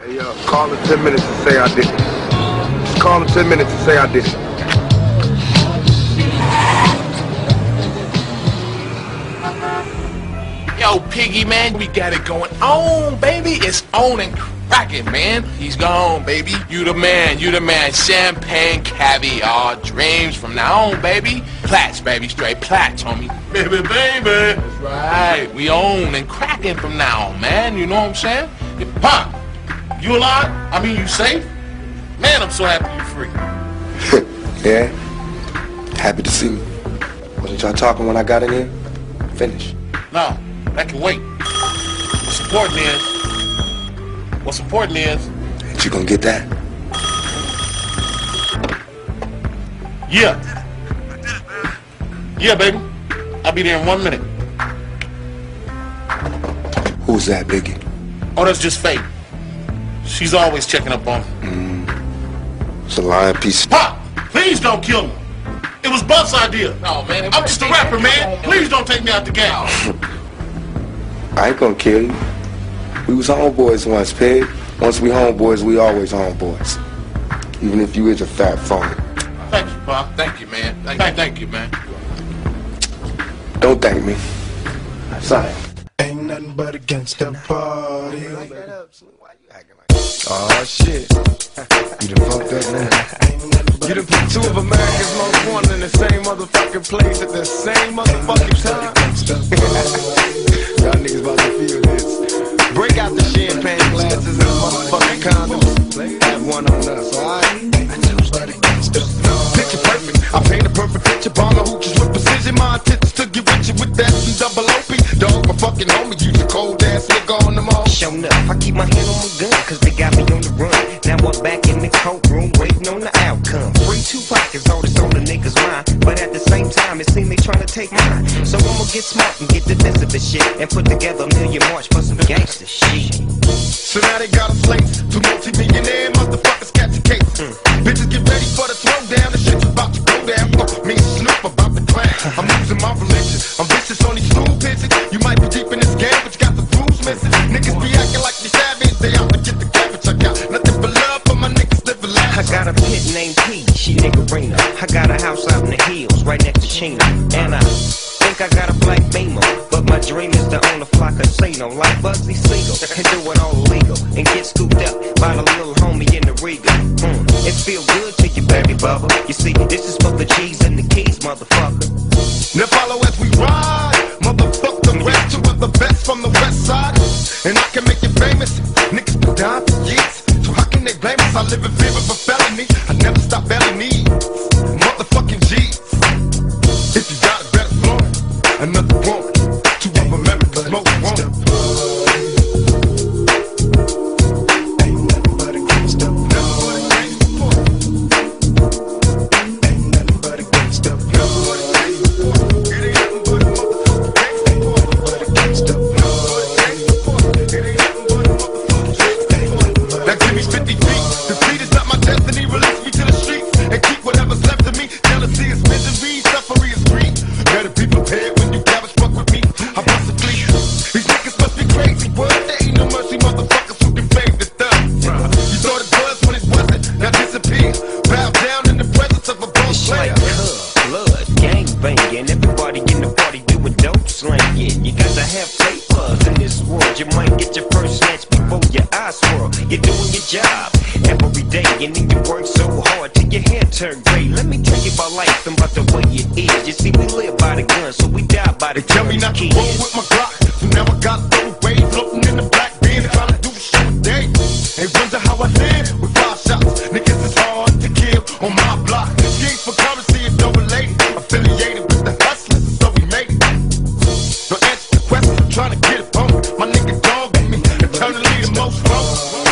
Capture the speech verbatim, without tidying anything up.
Hey, uh, call in ten minutes and say I did it. Just call in ten minutes and say I did it. Yo, Piggy, man, we got it going on, baby. It's on and cracking, man. He's gone, baby. You the man, you the man. Champagne, caviar, dreams from now on, baby. Plats, baby, straight plats, homie. Baby, baby. That's right. We own and cracking from now on, man. You know what I'm saying? Huh? You alive? I mean, you safe? Man, I'm so happy you're free. Yeah? Happy to see me. Wasn't y'all talking when I got in here? Finish. No, that can wait. What's important is, what's important is... Ain't you gonna get that? Yeah. Yeah, baby. I'll be there in one minute. Who's that, Biggie? Oh, that's just Faye. She's always checking up on me. Mm. It's a lying piece. Pop! Please don't kill me. It was Buff's idea. No, man. I'm just a rapper, man. Please don't take me out the game. I ain't gonna kill you. We was homeboys once, Pig. Once we homeboys, we always homeboys. Even if you is a fat phony. Thank you, Pop. Thank you, man. Thank, thank, thank you, man. Don't thank me. Sorry. Ain't nothing but a gangsta party. Oh shit. You done fucked up, man. You done put two of America's most wanted in the same motherfucking place at the same motherfucking time. Y'all niggas about to feel this. Break out the champagne glasses and motherfucking condoms. Have one on us, alright? Picture perfect. I paint a perfect picture. Bomber hooches with precision. My intentions to get with you with that and double O P. Dog, my fucking homie. Use a cold ass nigga on them all. Shown up, I keep my hand on my gun, cause they got me on the run. Now I'm back in the courtroom, waiting on the outcome. Free two pockets, all this on the niggas' mind. But at the same time, it seems they trying to take mine. So I'ma get smart and get the best of the shit, and put together a million march for some gangster shit. So now they got us laced. Two multi-millionaire motherfuckers catch a case. Mm. Bitches get ready for the throwdown. The shit's about to go down. Uh, me and Snoop about to clown. I'm losing my religion. I'm vicious on these stool pitches. You might be deep in this game, but you got the rules missing. Niggas be acting like they savage. They out to get the cabbage. I got nothing but love for my niggas living life. I got a pit named P, she niggerina. I got a house out in the hills, right next to Chino. And I think I got a black Beamer, but my dream is to own a fly casino like Bugsy Siegel, and do it all illegal, and get scooped up by the little homie in the Regal. Mm, it feel good to you, baby bubba. You see, this is for the G's and the keys, motherfucker. Now follow as we ride, motherfuck the rest. Two of the best from the west side, and I can make you famous. Niggas been dying for years, so how can they blame us? I live in fear of a felony. I never stop belly needs, motherfucking G's. If you got it, better flow it. Another woman, two of America's most wanted. Ain't nothing but a gangsta party. Ain't nothing but a gangsta party. It ain't nothing but a motherfucking gangsta party. It ain't nothing but a motherfucking gangsta party. Now give me fifty feet. Defeat is not my destiny. Release me to the streets and keep whatever's left of me. Jealousy is misery, suffering is greed. Better be prepared when you cabbage fuck with me. I bust a fleet. These niggas must be crazy, boy. There ain't no mercy, motherfuckers who can fame the thug. You thought it was when it wasn't. Now disappear. Bow down in the presence of a boss It's player. like cub, blood, gang banging. Everybody in the party doing dope slanging. You got to have papers in this world. You might get your first snatch before your eyes swirl. You're doing your job every day, and then you work so hard till your hair turn gray. Let me tell you about life and about the way it is. You see, we live by the gun, so we die by the They tell me not to roll with my Glock, so now I got throw away, floating in the black bean, trying to do the show today. They wonder how I live with five shots. Niggas is hard to kill on my block. Schemes for currency is no related. Affiliated with the hustlers, so we made it. Don't answer the question, I'm trying to get it pumped. My nigga dog at me, eternally the most wrong.